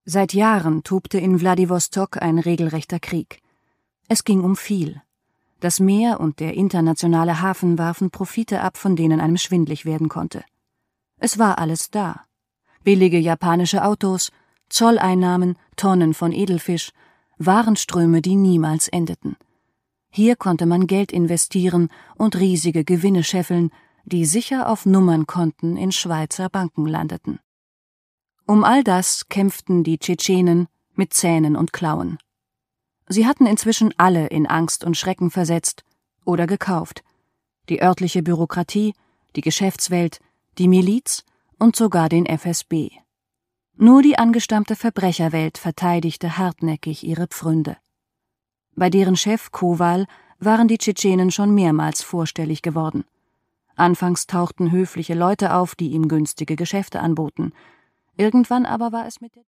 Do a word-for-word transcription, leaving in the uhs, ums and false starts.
Seit Jahren tobte in Wladiwostok ein regelrechter Krieg. Es ging um viel. Das Meer und der internationale Hafen warfen Profite ab, von denen einem schwindlig werden konnte. Es war alles da. Billige japanische Autos, Zolleinnahmen, Tonnen von Edelfisch, Warenströme, die niemals endeten. Hier konnte man Geld investieren und riesige Gewinne scheffeln, die sicher auf Nummernkonten in Schweizer Banken landeten. Um all das kämpften die Tschetschenen mit Zähnen und Klauen. Sie hatten inzwischen alle in Angst und Schrecken versetzt oder gekauft: die örtliche Bürokratie, die Geschäftswelt, die Miliz und sogar den F S B. Nur die angestammte Verbrecherwelt verteidigte hartnäckig ihre Pfründe. Bei deren Chef Kowal waren die Tschetschenen schon mehrmals vorstellig geworden. Anfangs tauchten höfliche Leute auf, die ihm günstige Geschäfte anboten. Irgendwann aber war es mit der